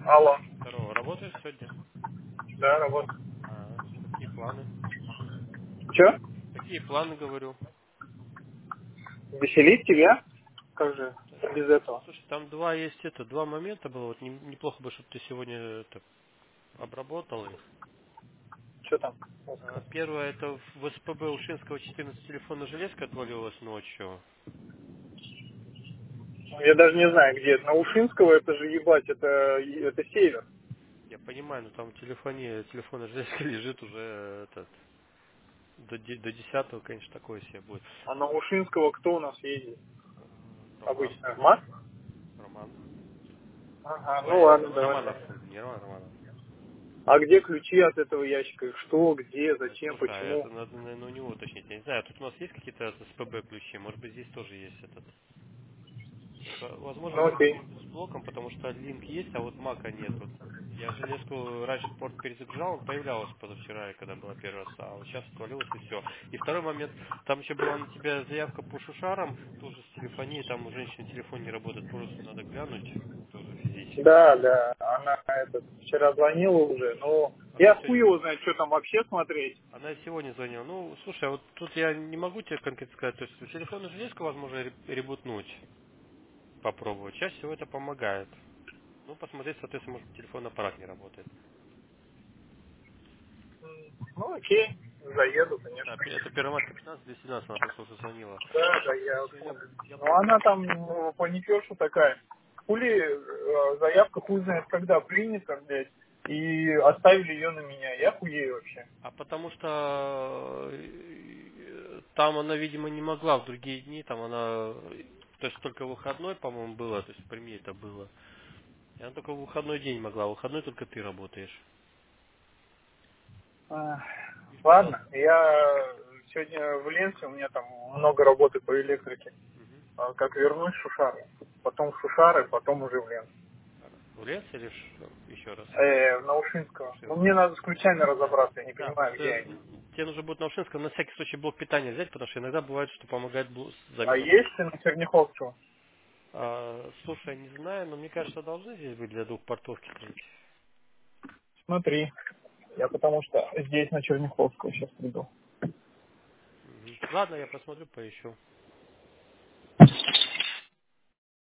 Алло. Здорово. Работаешь сегодня? Да, работа. Какие планы? Че? Какие планы, говорю? Веселить тебя? Как же без этого? Слушай, там два момента было. Вот неплохо бы, чтобы ты сегодня обработал их. Что там? Первое, это в СПБ Ушинского 14 телефонная железка отвалилась ночью. Я даже не знаю, где это. На Ушинского это же ебать, это север. Я понимаю, но там телефонная железка лежит уже до 10-го, конечно, такое себе будет. А на Ушинского кто у нас ездит? Роман. Обычно. Мат? Роман. Ага, ну Ой, ладно, давай. Романов сын, не Роман, Романов. А где ключи от этого ящика? Что, где, зачем, Слушай, а это почему? надо, наверное, у него уточнить. Я не знаю, тут у нас есть какие-то СПБ ключи? Может быть, здесь тоже есть этот. Возможно, Ну Mac окей. с блоком, потому что линк есть, а вот Мака нет. Вот я железку раньше порт перезагружал, он появлялся позавчера, когда была первая раз, а вот сейчас отвалилось и все. И второй момент, там еще была на тебя заявка по шушарам, тоже с телефонией, там у женщины телефон не работает, просто надо глянуть, тоже физически. Да, да, она вчера звонила уже, но Она я хуй сегодня, его знает, что там вообще смотреть. она и сегодня звонила. Ну, слушай, а вот тут я не могу тебе конкретно сказать, то есть телефонную железку возможно ребутнуть, попробовать. Чаще всего это помогает. Ну, посмотреть, соответственно, может, телефонный аппарат не работает. Ну окей, заеду, Да, конечно. это Первомайская 15, 217, она просто уже звонила. Да, да, я Сегодня помню. я Но она там паникерша такая. Хули заявка хуй знает когда принята, блядь, и оставили ее на меня. Я хуею вообще. потому что там она, видимо, не могла в другие дни, там она, то есть только выходной, по-моему, было, то есть при мне это было. И она только в выходной день могла, в выходной только ты работаешь. Ах, Видишь, ладно, пожалуйста. я сегодня в Ленте, у меня там много работы по электрике. Мгм. Как вернусь, Шушары. Потом в Шушары, потом уже в Лент. В Лес или еще раз? В Наушинского. Ну, мне Ушинского. надо с ключами разобраться, я не Да, понимаю, где просто они. тебе нужно будет на Ушинском на всякий случай блок питания взять, потому что иногда бывает, что помогает А замена блока. есть на Черняховского? Слушай, не знаю, но мне кажется, должны здесь быть для двух портов стоять. Смотри. Я потому что здесь на Черняховского сейчас приду. Ладно, я посмотрю, поищу.